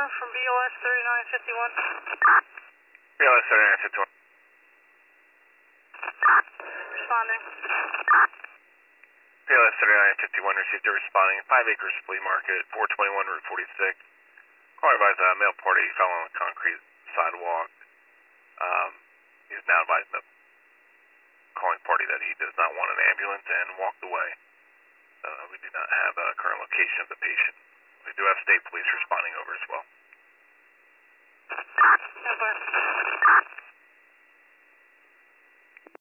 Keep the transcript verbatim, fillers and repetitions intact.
from B O S thirty-nine fifty-one. B O S thirty-nine fifty-one. Responding. B O S thirty-nine fifty-one received a responding five acres flea market, four twenty-one Route forty-six. Call advised a male party fell on the concrete sidewalk. Um, he's now advising the calling party that he does not want an ambulance and walked away. Uh, we do not have a current location of the patient. We do have state police responding over as well. Empire.